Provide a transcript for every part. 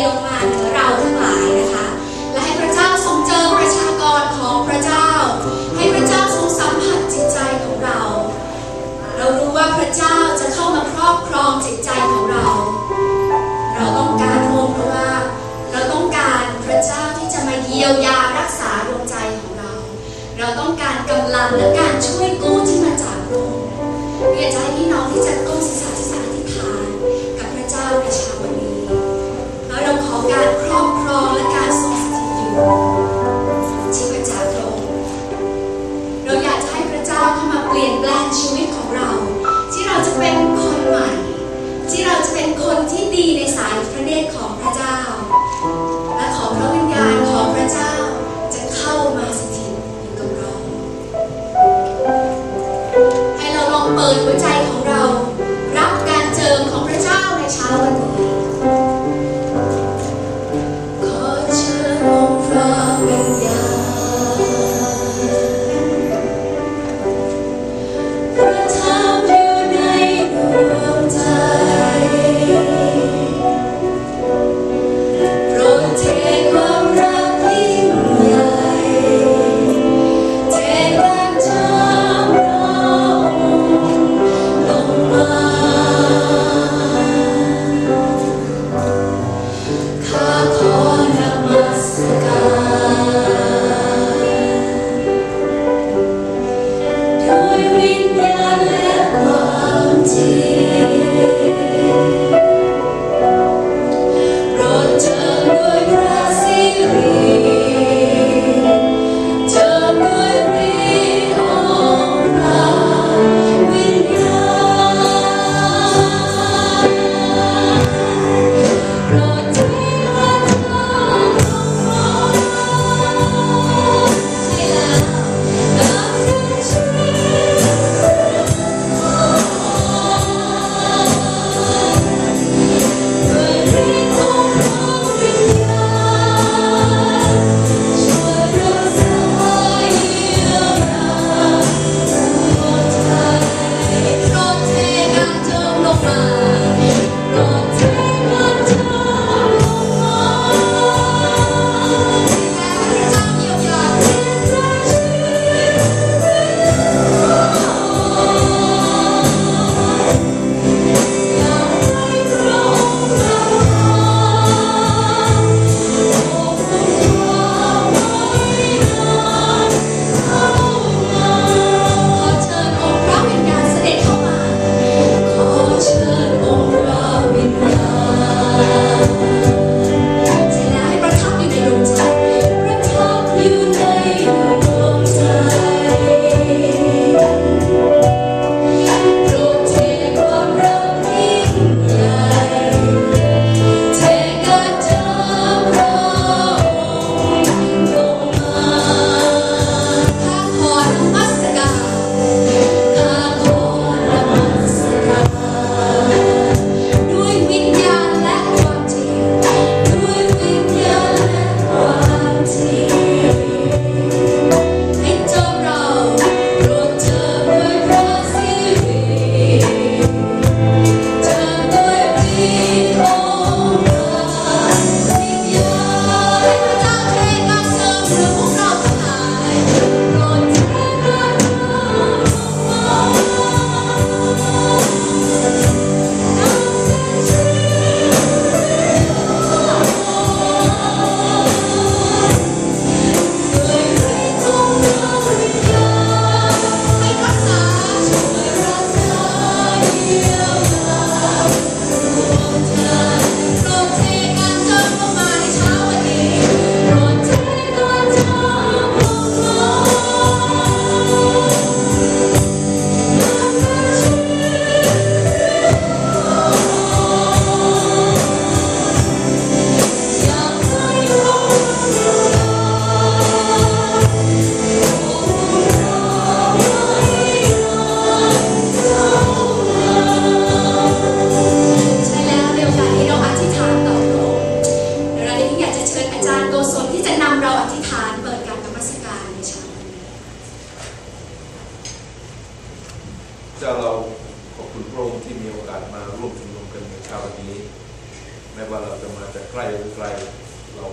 ลงมาเหนือเราทั้งหลายนะคะและให้พระเจ้าทรงเจิมประชากรของพระเจ้าให้พระเจ้าทรงสัมผัสจิตใจของเรารู้ว่าพระเจ้าจะเข้ามาครอบครองจิตใจของเราต้องการพระองค์เพราะว่าเราต้องการพระเจ้าที่จะมาเยียวยารักษาดวงใจของเราต้องการกำลังและการช่วยกู้ที่มาจากพระองค์อยากจะให้พี่น้องที่จะก้มศีรษะที่จะอธิษฐานกับพระเจ้าในเช้าวันนี้แล้วเราขอการครอบครองและการทรงสถิตอยู่ที่มาจากพระองค์เราอยากจะให้พระเจ้าเข้ามาเปลี่ยนแปลงชีวิตของเราที่เราจะเป็นคนใหม่ที่เราจะเป็นคนที่ดีในสายพระเนตรของพระเจ้าและขอพระวิญญาณของพระเจ้าจะเข้ามาสถิตอยู่กับเราให้เราลองเปิดหัวใจของเรารับ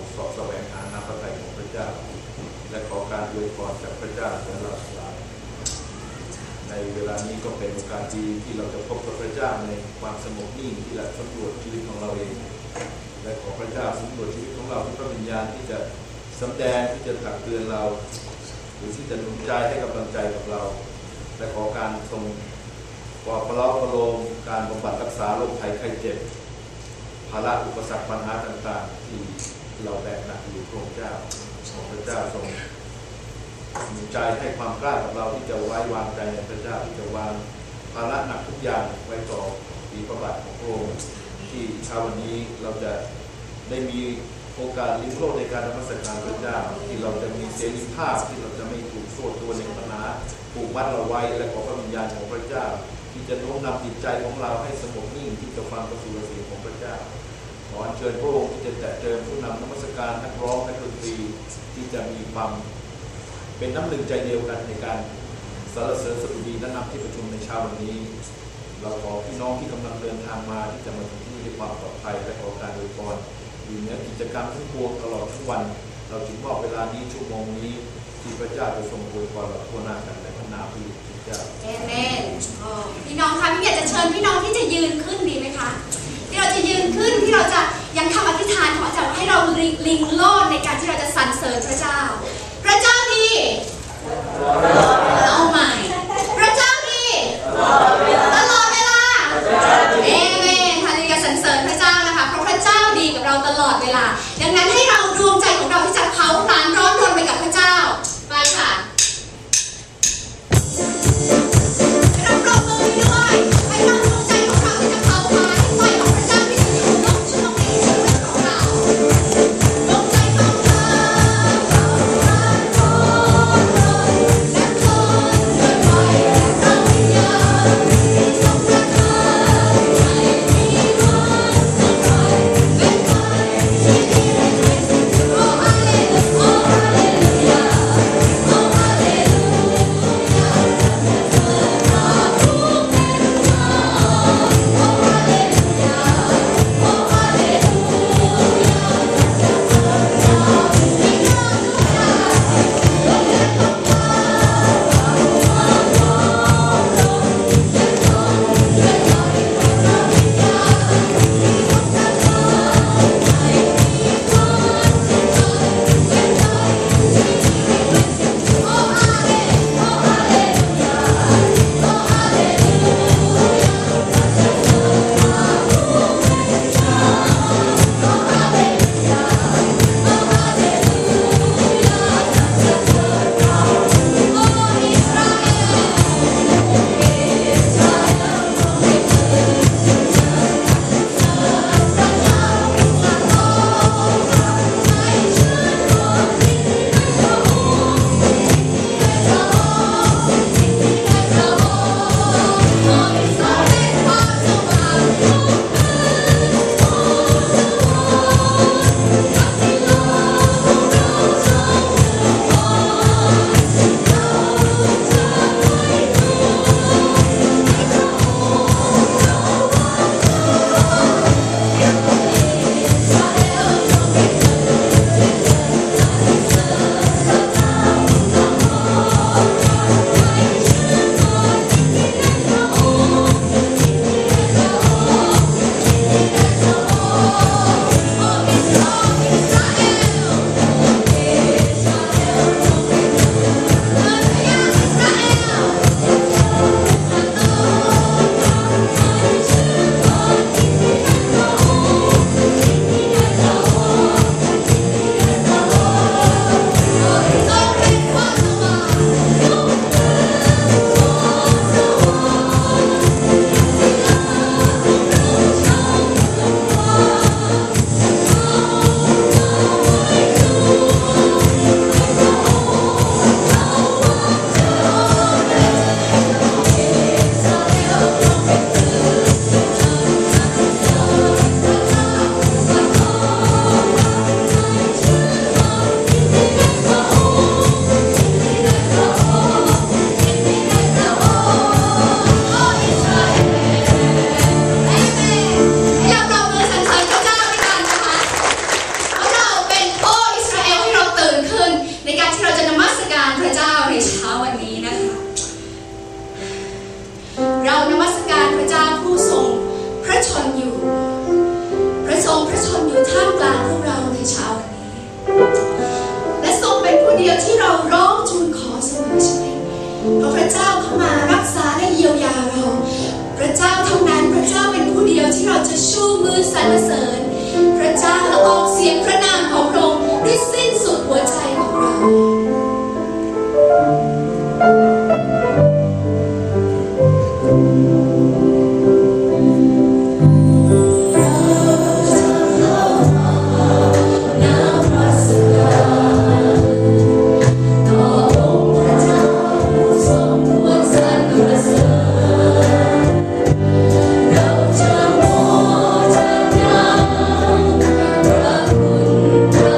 สอบแสวงหาน้ำพระทัยของพระเจ้าและขอการอวยพรจากพระเจ้าสำหรับเราในเวลานี้ก็เป็นโอกาสดีที่เราจะพบกับพระเจ้าในความสงบนิ่งที่เราสำรวจชีวิตของเราเองและขอพระเจ้าสำรวจชีวิตของเราที่พระวิญญาณที่จะสำแดงที่จะตักเตือนเราหรือที่จะหนุนใจให้กำลังใจกับเราและขอการทรงปลอบประโลมการบำบัดรักษาโรคภัยไข้เจ็บภาระอุปสรรคปัญหาต่างๆที่เราแบกหนักอยู่พระเจ้าพระเจ้าทรงหนุนใจให้ความกล้ากับเราที่จะไว้วางใจในพระเจ้าที่จะวางภาระหนักทุกอย่างไว้ต่อปีพระบาทของพระองค์ที่เช้าวันนี้เราจะได้มีโอกาสลิ้มรสในการนมัสการพระเจ้าที่เราจะมีเสรีภาพที่เราจะไม่ถูกโซ่ตัวในปัญหาผูกมัดเราไว้และขอพระวิญญาณของพระเจ้าที่จะโน้มนำจิตใจของเราให้สงบนิ่งที่จะฟังพระสุรเสียงของพระเจ้าขออัญเชิญพระองค์ที่จะแตะเจิมผู้นำนมัสการนักร้องนักดนตรีที่จะมีความเป็นน้ำหนึ่งใจเดียวกันในการสรรเสริญสดุดีและนำที่ประชุมในเช้าวันนี้เราขอพี่น้องที่กำลังเดินทางมาที่จะมาถึงที่ด้วยความปลอดภัยและขอการอวยพรอยู่เหนือกิจกรรมทั้งปวงตลอดทั้งวันเราจึงมอบเวลานี้ชั่วโมงนี้ที่พระเจ้าจะทรงอวยพรเราทั่วหน้ากันในพระนามพระเจ้าเอเมนพี่น้องคะพี่อยากจะเชิญพี่น้องที่จะยืนขึ้นดีไหมคะที่เราจะยืนขึ้นที่เราจะยังคำอธิษฐานขอจะให้เราลิงโลดในการที่เราจะสรรเสริญพระเจ้าพระเจ้าดีเอาใหม่พระเจ้าดีตลอดเวลาเอเมนฮาเลลูยาสรรเสริญพระเจ้านะคะเพราะพระเจ้าดีกับเราตลอดเวลาดังนั้นให้เราดวงใจของเราที่จะเผาผลาญร้อนรนไปกับพระเจ้าไปค่ะเราปรบมือด้วยให้เราดวงใจของเราที่จะเผาผลาญไฟของพระเจ้าที่จะอยู่ในช่วงนี้ชีวิตของเราดวงใจของเราเดียวที่เราร้องทูลขอเสมอใช่ไหมเพราะพระเจ้าเข้ามารักษาและเยียวยาเราพระเจ้าเท่านั้นพระเจ้าเป็นผู้เดียวที่เราจะชูมือสรรเสริญพระเจ้าและออกเสียงพระนามของพระองค์ด้วยสิ้นสุดหัวใจของเรา พระ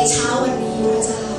เช้าวันนี้พระเจ้า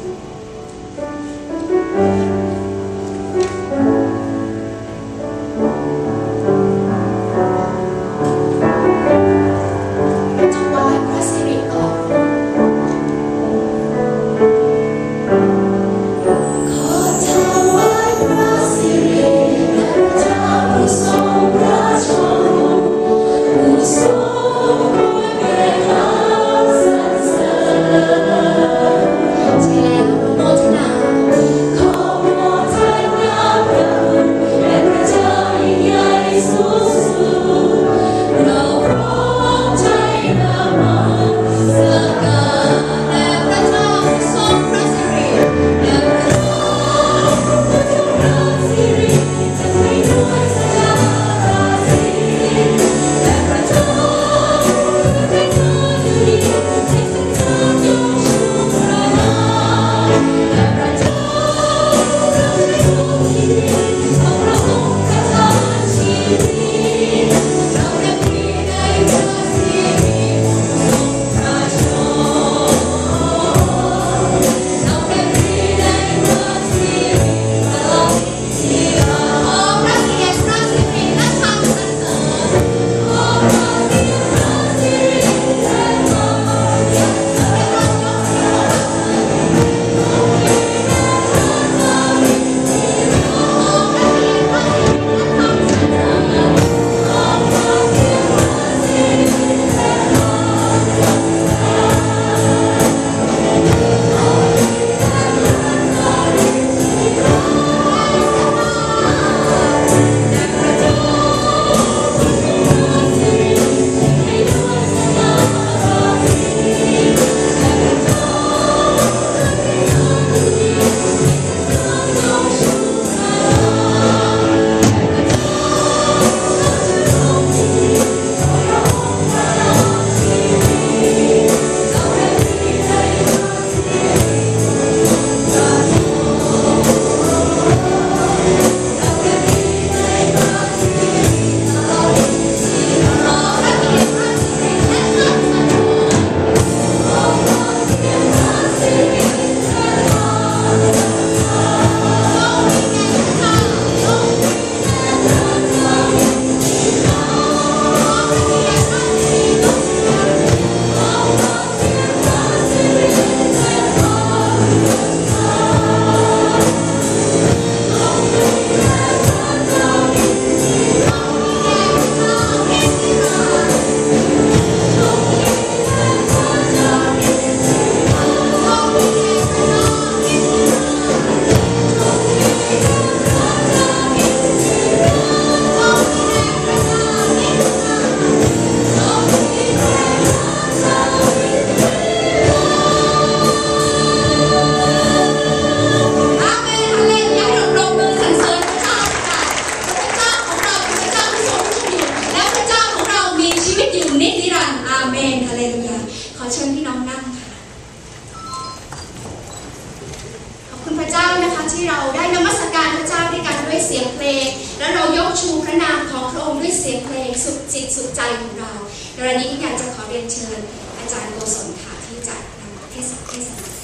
ที่เราได้นมัสการพระเจ้าด้วยกันด้วยเสียงเพลงและเรายกชูพระนามของพระองค์ด้วยเสียงเพลงสุดจิตสุดใจของเราในวันนี้อยากจะขอเรียนเชิญอาจารย์โกศลค่ะที่จะนำเทศนา